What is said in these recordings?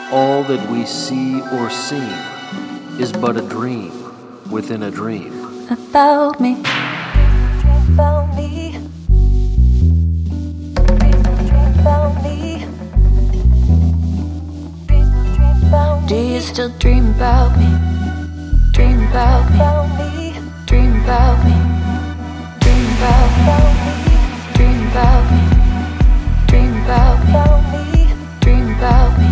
All that we see or seem is but a dream within a dream. About me. About me. About me. Do you still dream about me? Dream about me. Dream about me. Dream about me. Dream about me. Dream about me. Dream about me.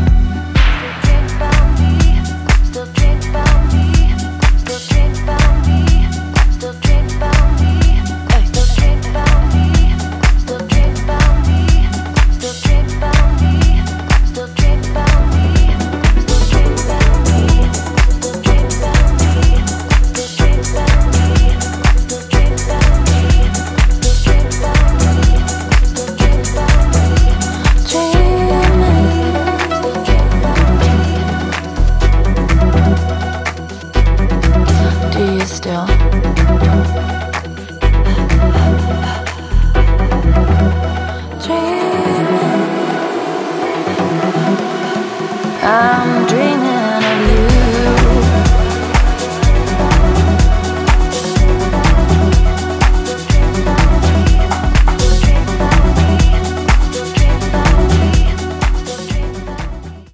Still dream about me. Still dream about me. Still dream about me. Still dream about me. Still dream about me. Still dream about me. Still dream about me. Still dream about me. Still dream about me. Still dream about me. Still dream about me. Still dream about me. Still dream about me. Do you still? Dreaming.